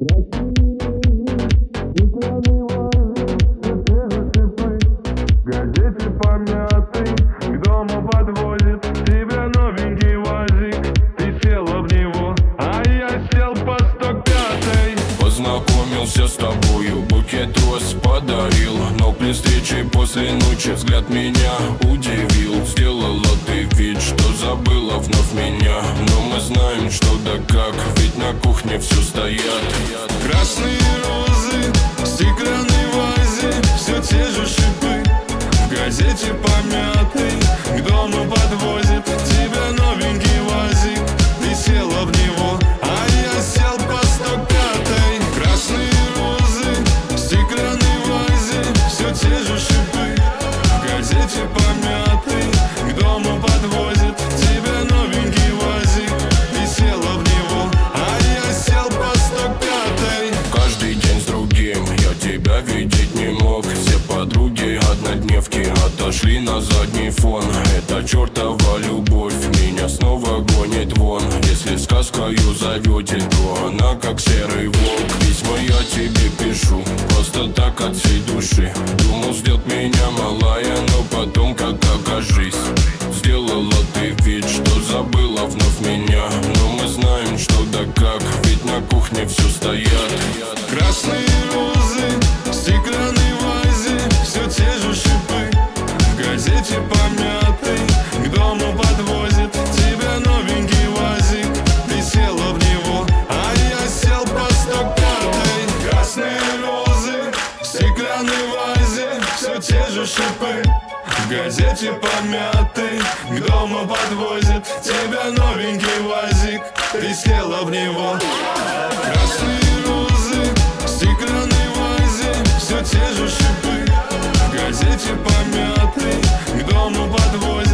Газете помятый, к дому подвозит тебя новенький УАЗик. Ты села в него, а я сел по 105-й. Познакомился с тобою, букет роз подарил, но при встрече после ночи взгляд меня удивил. Сделала ты вид, что забыла вновь меня, но мы знаем, что да как, ведь на кухне все стоят. Красные розы в стеклянной вазе, все те же шипы. В газете помятый, к дому подвозит тебя новенький УАЗик. Ты села в него, а я сел по 105-й. Красные розы в стеклянной вазе, все те же шипы. В газете помятый, к дому подвозит тебя новенький УАЗик. Ты села в него, а я сел по 105-й. Каждый день с другим я тебя видеть не мог. Все подруги однодневки отошли на задний фон. Эта чертова любовь меня снова гонит вон. Если сказкою зовете, то она как серый волк. Письма я тебе пишу просто так от всей души. Думал, ждет меня малая, но потом как окажись. Сделала ты вид, что забыла вновь меня, но мы знаем, что да как, ведь на кухне все стоят. Красные розы в стеклянной вазе, все те же шипы. В газете помятый, к дому подвозит тебя новенький УАЗик. Ты села в него, а я сел по 105-й. Красные розы в стеклянной вазе, все те же шипы. В газете помятый, к дому подвозит тебя новенький УАЗик. Ты села в него. Красные розы в стеклянной вазе, все те же шипы. В газете помятый, к дому подвозит